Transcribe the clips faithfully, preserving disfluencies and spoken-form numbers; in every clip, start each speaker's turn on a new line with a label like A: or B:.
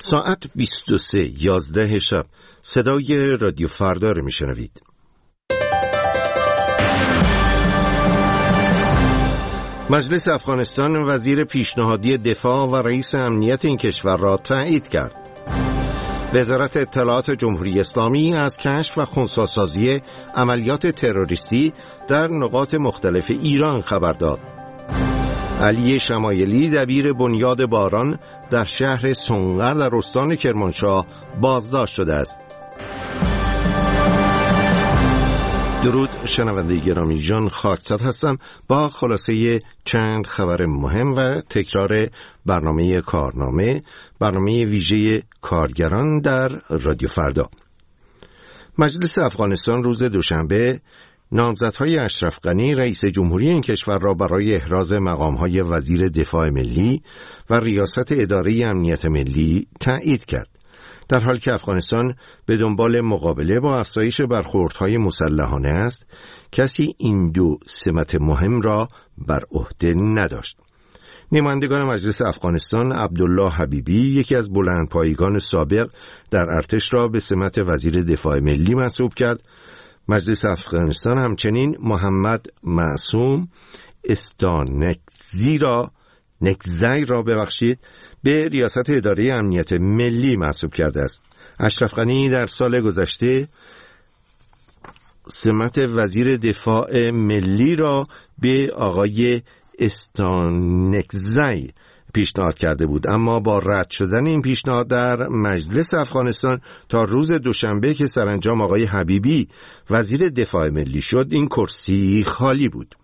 A: ساعت بیست و سه یازده شب صدای رادیو فردا رو میشنوید. مجلس افغانستان وزیر پیشنهادی دفاع و رئیس امنیت این کشور را تایید کرد. وزارت اطلاعات جمهوری اسلامی از کشف و خنثی‌سازی عملیات تروریستی در نقاط مختلف ایران خبر داد. علی شمایلی دبیر بنیاد باران در شهر سنقر در استان کرمانشاه بازداشت شده است. درود شنونده گرامی، جان خاکزاد هستم با خلاصه چند خبر مهم و تکرار برنامه کارنامه، برنامه ویژه کارگران در رادیو فردا. مجلس افغانستان روز دوشنبه نامزدهای اشرف غنی رئیس جمهوری این کشور را برای احراز مقامهای وزیر دفاع ملی و ریاست اداره امنیت ملی تایید کرد، در حالی که افغانستان به دنبال مقابله با افزایش برخوردهای مسلحانه است. کسی این دو سمت مهم را بر عهده نداشت. نمایندگان مجلس افغانستان عبدالله حبیبی، یکی از بلندپایگان سابق در ارتش، را به سمت وزیر دفاع ملی منصوب کرد. مجلس افغانستان همچنین محمد معصوم استانکزی را نکزی را ببخشید به ریاست اداره امنیت ملی منصوب کرده است. اشرف غنی در سال گذشته سمت وزیر دفاع ملی را به آقای استانکزی پیشنهاد کرده بود، اما با رد شدن این پیشنهاد در مجلس افغانستان تا روز دوشنبه که سرانجام آقای حبیبی وزیر دفاع ملی شد، این کرسی خالی بود.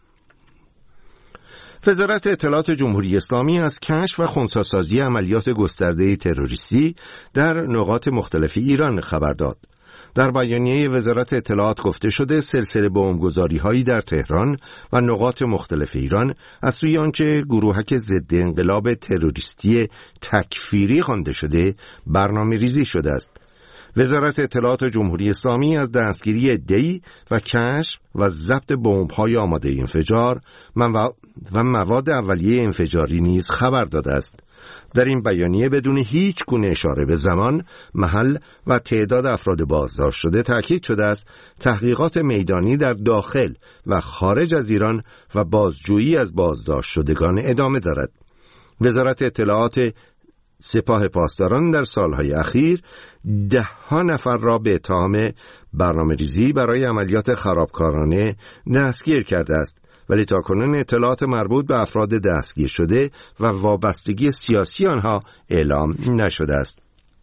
A: وزارت اطلاعات جمهوری اسلامی از کشف و خنثی‌سازی عملیات گسترده تروریستی در نقاط مختلف ایران خبر داد. در بیانیه وزارت اطلاعات گفته شده سلسله بمبگذاری‌هایی در تهران و نقاط مختلف ایران از سوی آنچه گروهک ضد انقلاب تروریستی تکفیری خوانده شده برنامه ریزی شده است. وزارت اطلاعات جمهوری اسلامی از دستگیری عده‌ای و کشف و ضبط بمب‌های آماده انفجار و مواد اولیه انفجاری نیز خبر داده است. در این بیانیه بدون هیچ گونه اشاره به زمان، محل و تعداد افراد بازداشت شده تاکید شده است تحقیقات میدانی در داخل و خارج از ایران و بازجویی از بازداشت شدگان ادامه دارد. وزارت اطلاعات سپاه پاسداران در سالهای اخیر ده ها نفر را به اتهام برنامه ریزی برای عملیات خرابکارانه دستگیر کرده است، ولی تاکنون اطلاعات مربوط به افراد دستگیر شده و وابستگی سیاسی آنها اعلام نشده است.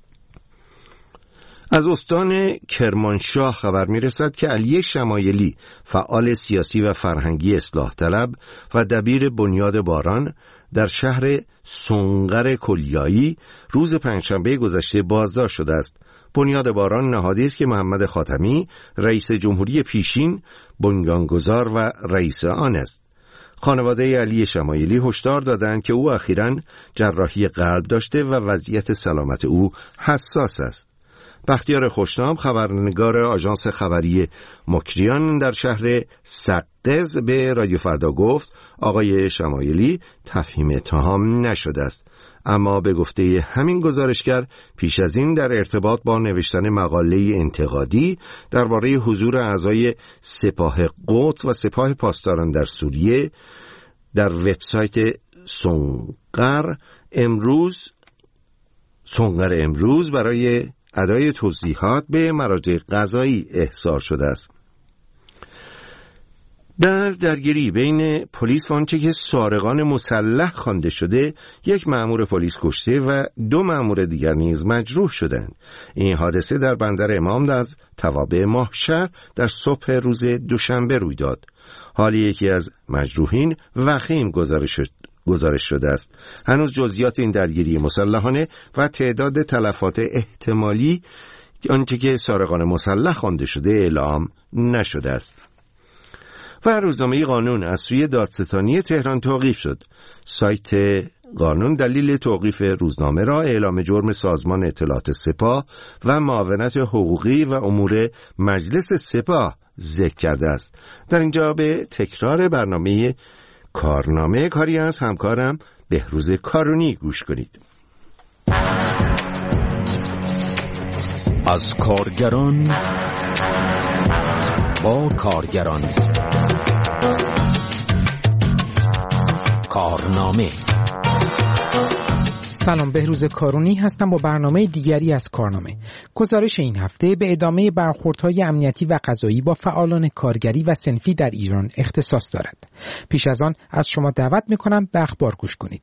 A: از استان کرمانشاه خبر می‌رسد که علی شمایلی، فعال سیاسی و فرهنگی اصلاح طلب و دبیر بنیاد باران در شهر سنقر کلیایی، روز پنجشنبه گذشته بازداشت شده است. بنیاد باران نهادی است که محمد خاتمی رئیس جمهوری پیشین بنیانگذار و رئیس آن است. خانواده علی شمایلی هشدار دادند که او اخیراً جراحی قلب داشته و وضعیت سلامت او حساس است. بختیار خوشنام، خبرنگار آژانس خبری مکریان در شهر سقز، به رادیو فردا گفت آقای شمایلی تفهیم اتهام نشده است، اما به گفته همین گزارشگر پیش از این در ارتباط با نوشتن مقاله انتقادی درباره حضور اعضای سپاه قدس و سپاه پاسداران در سوریه در وبسایت سنقر امروز سنقر امروز برای ادای توضیحات به مراجع قضایی احضار شده است. در درگیری بین پلیس و آنچه که سارقان مسلح خوانده شده، یک مأمور پلیس کشته و دو مأمور دیگر نیز مجروح شدند. این حادثه در بندر امام از توابع ماهشهر در صبح روز دوشنبه روی داد. حالی یکی از مجروحین وخیم گزارش شد گزارش شده است. هنوز جزئیات این درگیری مسلحانه و تعداد تلفات احتمالی آنچه که سارقان مسلح خوانده شده اعلام نشده است. و روزنامه قانون از سوی دادستانی تهران توقیف شد. سایت قانون دلیل توقیف روزنامه را اعلام جرم سازمان اطلاعات سپاه و معاونت حقوقی و امور مجلس سپاه ذکر کرده است. در اینجا به تکرار برنامه کارنامه کاری از همکارم بهروز کارونی گوش کنید.
B: از کارگران با کارگران. کارنامه.
C: سلام، بهروز کارونی هستم با برنامه دیگری از کارنامه. گزارش این هفته به ادامه برخوردهای امنیتی و قضایی با فعالان کارگری و صنفی در ایران اختصاص دارد. پیش از آن از شما دعوت می‌کنم به اخبار گوش کنید.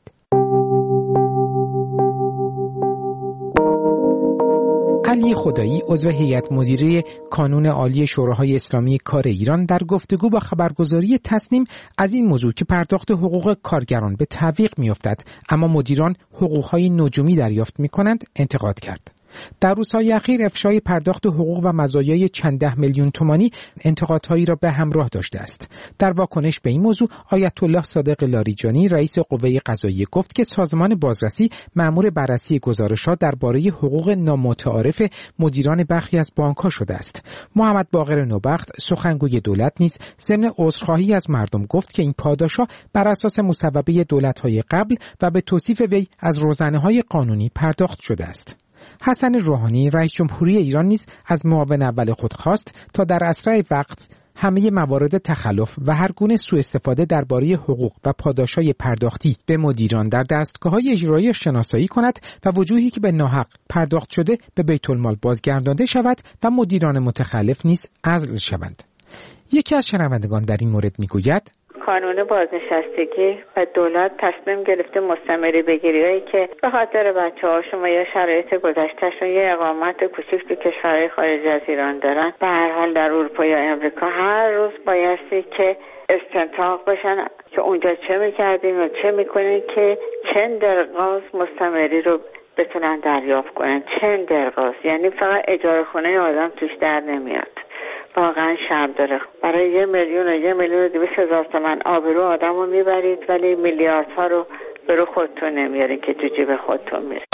C: علی خدایی، عضو هیئت مدیره کانون عالی شوراهای اسلامی کار ایران، در گفتگو با خبرگزاری تصنیم از این موضوع که پرداخت حقوق کارگران به تعویق می‌افتد اما مدیران حقوق‌های نجومی دریافت می‌کنند انتقاد کرد. در روزهای اخیر افشای پرداخت حقوق و مزایای چند ده میلیون تومانی انتقادهایی را به همراه داشته است. در واکنش به این موضوع آیت الله صادق لاریجانی، رئیس قوه قضاییه، گفت که سازمان بازرسی مأمور بررسی گزارش‌ها درباره حقوق نامتعارف مدیران برخی از بانک‌ها شده است. محمد باقر نوبخت، سخنگوی دولت، نیز ضمن عذرخواهی از مردم گفت که این پاداش‌ها بر اساس مصوبه دولت‌های قبل و به توصیف وی از روزنه‌های قانونی پرداخت شده است. حسن روحانی، رئیس جمهوری ایران، نیز از معاون اول خود خواست تا در اسرع وقت همه موارد تخلف و هر گونه سوء استفاده درباره حقوق و پاداش‌های پرداختی به مدیران در دستگاه‌های اجرایی شناسایی کند و وجوهی که به ناحق پرداخت شده به بیت المال بازگردانده شود و مدیران متخلف نیز عزل شوند. یکی از شنوندگان در این مورد میگوید:
D: قانون بازنشستگی و دولت تصمیم گرفته مستمری بگیریایی که به خاطر بچه‌ها شما یا شرایط گذشتهشون یه اقامت کوچیک تو کشورهای خارج از ایران دارن، به هر حال در اروپا یا امریکا هر روز بایستی که استنتاق بشن که اونجا چه میکردین و چه میکنین که چند درغاز مستمری رو بتونن دریافت کنن. چند درغاز یعنی فقط اجاره خونه آدم توش در نمیاد. واقعا شرم داره. برای یه میلیون و یه میلیون و دویست هزار تومن آبرو آدم رو میبرید ولی میلیاردها رو برو خودتون نمیارین که تو جیب خودتون میره.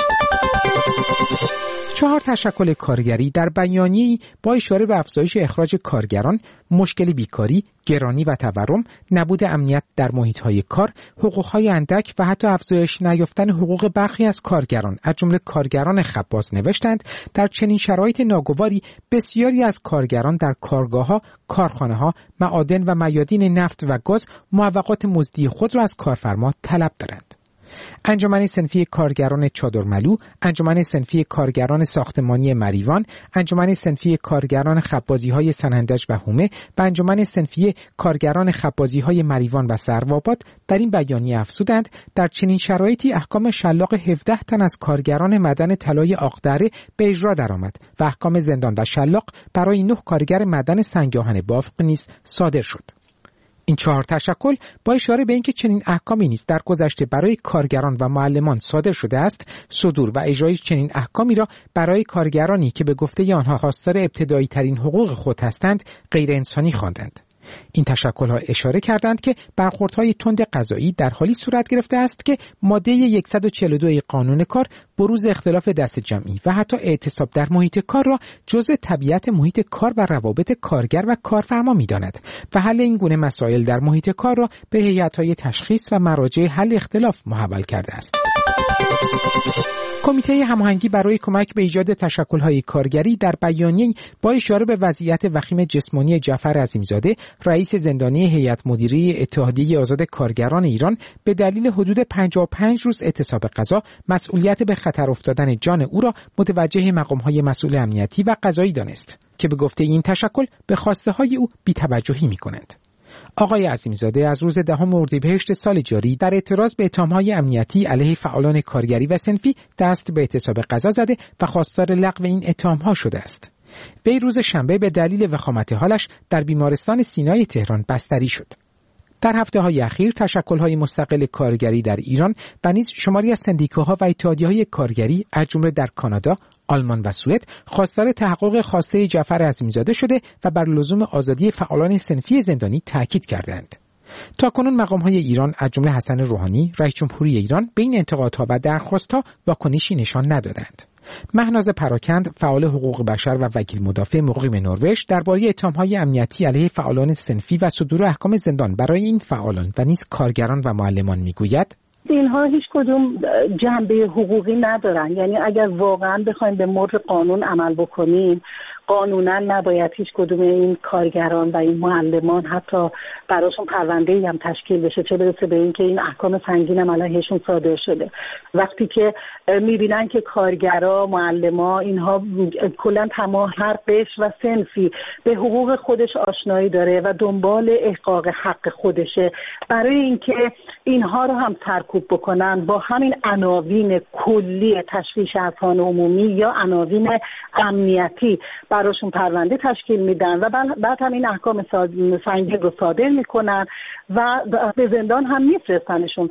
C: چهار تشکل کارگری در بیانیه‌ای با اشاره به افزایش اخراج کارگران، مشکل بیکاری، گرانی و تورم، نبود امنیت در محیط‌های کار، حقوق‌های اندک و حتی افزایش نیافتن حقوق برخی از کارگران از جمله کارگران خباز نوشتند در چنین شرایط ناگواری بسیاری از کارگران در کارگاه‌ها، کارخانه‌ها، معادن و میادین نفت و گاز موقعات مزدی خود را از کارفرما طلب دارند. انجمن صنفی کارگران چادرملو، انجمن صنفی کارگران ساختمانی مریوان، انجمن صنفی کارگران خبازی‌های سنندج و هومه و انجمن صنفی کارگران خبازی‌های مریوان و سروآباد در این بیانیه افزودند در چنین شرایطی احکام شلاق هفده تن از کارگران معدن طلای آقدره به اجرا درآمد و احکام زندان و شلاق برای نه کارگر معدن سنگ‌آهن بافق نیز صادر شد. این چهار تشکل با اشاره به اینکه چنین احکامی نیز در گذشته برای کارگران و معلمان صادر شده است، صدور و اجرای چنین احکامی را برای کارگرانی که به گفته آنها خواستار ابتدایی ترین حقوق خود هستند غیر انسانی خواندند. این تشکل‌ها اشاره کردند که برخوردهای تند قضایی در حالی صورت گرفته است که ماده صد و چهل و دو قانون کار بروز اختلاف دست جمعی و حتی اعتصاب در محیط کار را جزء طبیعت محیط کار و روابط کارگر و کارفرما می‌داند و حل این گونه مسائل در محیط کار را به هیئت‌های تشخیص و مراجع حل اختلاف محول کرده است. کمیته هماهنگی برای کمک به ایجاد تشکل‌های کارگری در بیانیه‌ای با اشاره به وضعیت وخیم جسمانی جعفر عظیمزاده، رئیس زندانی هیئت مدیره اتحادیه آزاد کارگران ایران، به دلیل حدود پنجاه و پنج روز اعتصاب قضا مسئولیت به خطر افتادن جان او را متوجه مقام‌های مسئول امنیتی و قضایی دانست که به گفته این تشکل به خواسته‌های او بی‌توجهی می‌کنند. آقای عظیمزاده از روز دهم اردیبهشت سال جاری در اعتراض به اتهام‌های امنیتی علیه فعالان کارگری و صنفی دست به اعتصاب قضا زده و خواستار لغو این اتهام‌ها شده است. وی روز شنبه به دلیل وخامت حالش در بیمارستان سینای تهران بستری شد. در هفته‌های اخیر تشکل‌های مستقل کارگری در ایران و نیز شماری از سندیکاها و اتحادیه‌های کارگری از جمله در کانادا، آلمان و سوئد خواستار تحقق خواسته جعفر عظیمزاده شده و بر لزوم آزادی فعالان صنفی زندانی تاکید کردند. تاکنون مقام‌های ایران از جمله حسن روحانی، رئیس جمهوری ایران، به این انتقادها و درخواست‌ها واکنشی نشان ندادند. مهناز پراکند، فعال حقوق بشر و وکیل مدافع مقیم نروژ، درباره اتهام‌های امنیتی علیه فعالان صنفی و صدور احکام زندان برای این فعالان و نیز کارگران و معلمان میگوید:
E: اینها هیچ کدوم جنبه حقوقی ندارن. یعنی اگر واقعا بخوایم به مر قانون عمل بکنیم، قانونا نباید هیچ کدوم این کارگران و این معلمان حتی براشون پرونده‌ای هم تشکیل بشه، چه برسه به این که این احکام سنگین هم علیهشون صادر شده. وقتی که میبینن که کارگرا، معلما، اینها کلا تمام هر قشر و صنفی به حقوق خودش آشنایی داره و دنبال احقاق حق خودشه، برای اینکه اینها رو هم سرکوب بکنن با همین عناوین کلی تشویش اذهان عمومی یا عناوین امنیتی براشون پرونده تشکیل میدن و بعد هم این احکام سنگین رو صادر میکنن و به زندان هم میفرستنشون.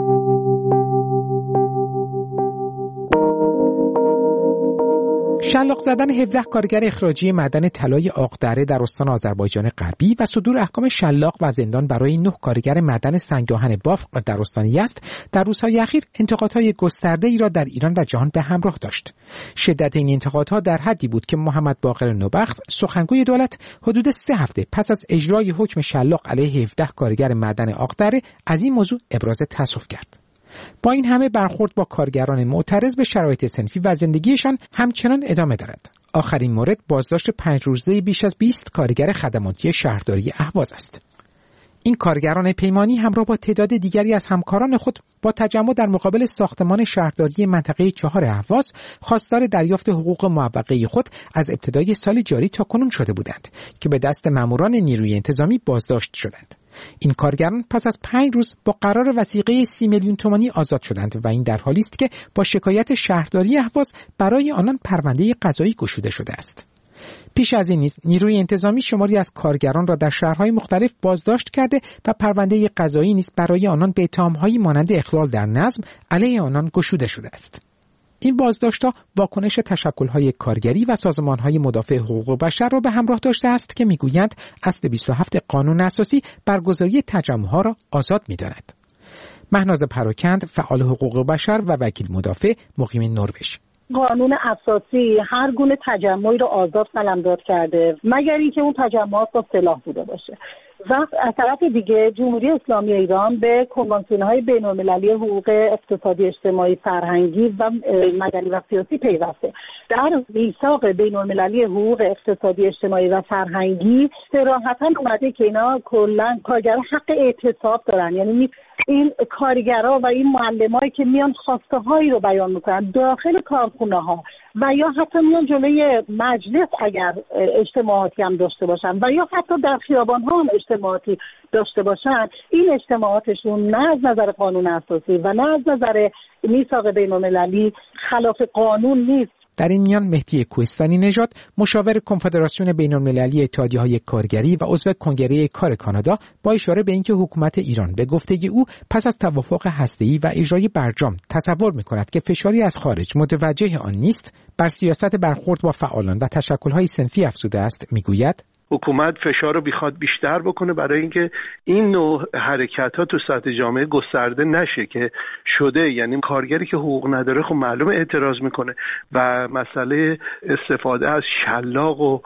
C: شلاق زدن هفده کارگر اخراجی معدن طلای آقدره در استان آذربایجان غربی و صدور احکام شلاق و زندان برای نه کارگر معدن سنگ‌آهن بافق در استان یزد در روزهای اخیر انتقادهای گسترده‌ای را در ایران و جهان به همراه داشت. شدت این انتقادها در حدی بود که محمد باقر نوبخت، سخنگوی دولت، حدود سه هفته پس از اجرای حکم شلاق علیه هفده کارگر معدن آقدره از این موضوع ابراز تأسف کرد. با این همه برخورد با کارگران معترض به شرایط صنفی و زندگیشان همچنان ادامه دارد. آخرین مورد بازداشت پنج روزه بیش از بیست کارگر خدماتی شهرداری اهواز است. این کارگران پیمانی همراه با تعداد دیگری از همکاران خود با تجمع در مقابل ساختمان شهرداری منطقه چهار اهواز خواستار دریافت حقوق معوقه خود از ابتدای سال جاری تا کنون شده بودند که به دست ماموران نیروی انتظامی بازداشت شدند. این کارگران پس از پنج روز با قرار وثیقه سی میلیون تومانی آزاد شدند و این در حالی است که با شکایت شهرداری اهواز برای آنان پرونده قضایی گشوده شده است. پیش از این نیز نیروی انتظامی شماری از کارگران را در شهرهای مختلف بازداشت کرده و پرونده قضایی نیز برای آنان به اتهام‌هایی مانند اخلال در نظم علیه آنان گشوده شده است. این بازداشت‌ها واکنش تشکل‌های کارگری و سازمان‌های مدافع حقوق بشر را به همراه داشته است که می‌گویند اصل بیست و هفت قانون اساسی برگزاری تجمع‌ها را آزاد می‌داند. مهناز پراکند، فعال حقوق بشر و وکیل مدافع مقیم نروژ:
E: قانون اساسی هر گونه تجمعی رو آزاد قلمداد کرده مگر اینکه اون تجمعات با سلاح بوده باشه. و از طرف دیگه جمهوری اسلامی ایران به کنوانسیون‌های بین‌المللی حقوق اقتصادی، اجتماعی، فرهنگی و مدنی و سیاسی پیوسته. در میثاق بین‌المللی حقوق اقتصادی، اجتماعی و فرهنگی صراحتاً اومده که اینا کلاً کارگران حق اعتصاب دارن. یعنی این کارگرها و این معلمایی که میان خواسته هایی رو بیان میکنن داخل کارخونه ها و یا حتی میان جلوی مجلس اگر اجتماعاتی هم داشته باشن و یا حتی در خیابان ها هم اجتماعاتی داشته باشن، این اجتماعاتشون نه از نظر قانون اساسی و نه از نظر میثاق بین‌المللی خلاف قانون نیست.
C: در این میان مهدی کوهستانی نژاد، مشاور کنفدراسیون بین‌المللی اتحادیه‌های کارگری و عضو کنگره کار کانادا، با اشاره به اینکه حکومت ایران به گفته او پس از توافق هسته‌ای و اجرای برجام تصور می‌کند که فشاری از خارج متوجه آن نیست، بر سیاست برخورد با فعالان و تشکل‌های صنفی افزوده است. می‌گوید
F: حکومت فشار رو بخواد بیشتر بکنه برای اینکه این نوع حرکت‌ها تو سطح جامعه گسترده نشه که شده. یعنی کارگری که حقوق نداره خب معلومه اعتراض میکنه و مسئله استفاده از شلاق و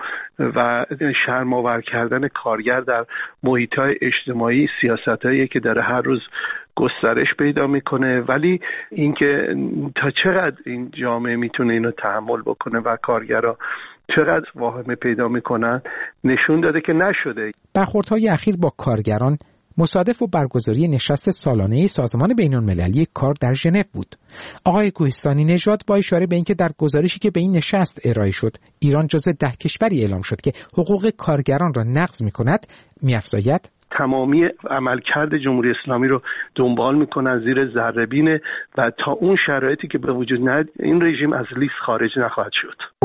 F: و شرم‌آور کردن کارگر در محیط‌های اجتماعی سیاستایی که داره هر روز گسترش پیدا میکنه. ولی اینکه تا چقدر این جامعه میتونه اینو تحمل بکنه و کارگرها چقدر واهمه پیدا میکنن نشون داده که نشده.
C: برخوردهای اخیر با کارگران مصادف و برگزاری نشست سالانه سازمان بین‌المللی کار در ژنو بود. آقای کوهستانی نژاد با اشاره به اینکه در گزارشی که به این نشست ارائه شد ایران جزو ده کشوری اعلام شد که حقوق کارگران را نقض میکند، می‌افزاید
F: تمامی عملکرد جمهوری اسلامی رو دنبال میکنن زیر ذره‌بین و تا اون شرایطی که به وجود نیاد این رژیم از لیست خارج نخواهد شد.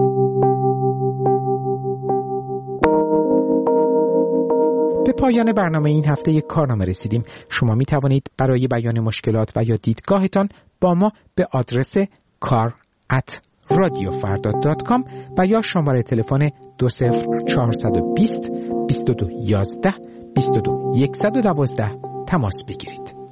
C: به پایان برنامه این هفته کارنامه رسیدیم. شما می توانید برای بیان مشکلات و یا دیدگاهتان با ما به آدرس کار ات رادیو فردا دات کام و یا شماره تلفن دو صفر چهارصد و بیست بیست و دو یازده بیست و دو صد و دوازده تماس بگیرید.